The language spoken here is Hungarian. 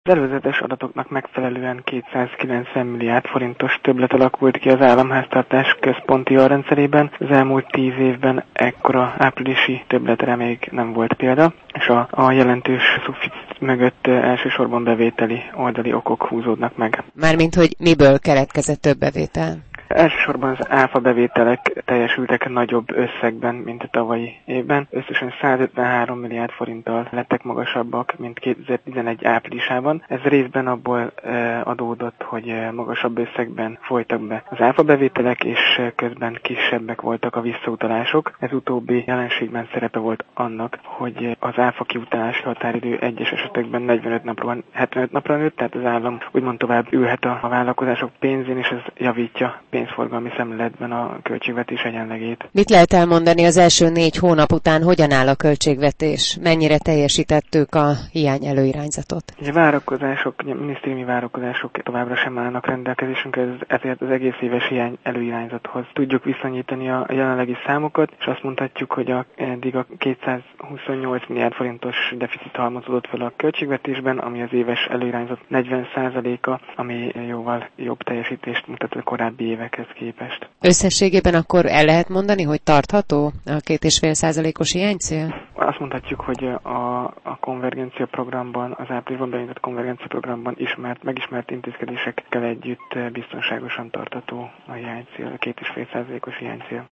Az előzetes adatoknak megfelelően 290 milliárd forintos többlet alakult ki az államháztartás központi alrendszerében. Az elmúlt 10 évben ekkora áprilisi többletre még nem volt példa, és a jelentős szufficit mögött elsősorban bevételi oldali okok húzódnak meg. Mármint, hogy miből keletkezett több bevétel? Elsősorban az áfa bevételek teljesültek nagyobb összegben, mint a tavalyi évben. Összesen 153 milliárd forinttal lettek magasabbak, mint 2011 áprilisában. Ez részben abból adódott, hogy magasabb összegben folytak be az áfa bevételek, és közben kisebbek voltak a visszautalások. Ez utóbbi jelenségben szerepe volt annak, hogy az áfa kiutalási határidő egyes esetekben 45 napról 75 napra nőtt, tehát az állam úgymond tovább ülhet a vállalkozások pénzén, és ez javítja pénzforgalmi szemléletben a költségvetés egyenlegét. Mit lehet elmondani az első 4 hónap után, hogyan áll a költségvetés? Mennyire teljesítettük a hiány előirányzatot? A várakozások, minisztériumi várakozások továbbra sem állnak rendelkezésünkre, ezért az egész éves hiány előirányzathoz tudjuk viszonyítani a jelenlegi számokat, és azt mondhatjuk, hogy eddig a 228 milliárd forintos deficit halmozódott fel a költségvetésben, ami az éves előirányzat 40%-a, ami jóval jobb teljesítést mutat a korábbi évekhez képest. Összességében akkor el lehet mondani, hogy tartható a 2,5%-os hiánycél? Azt mondhatjuk, hogy a konvergencia programban, az áprilisban beindított konvergencia programban megismert intézkedésekkel együtt biztonságosan tartható a hiánycél, a 2,5%-os hiánycél.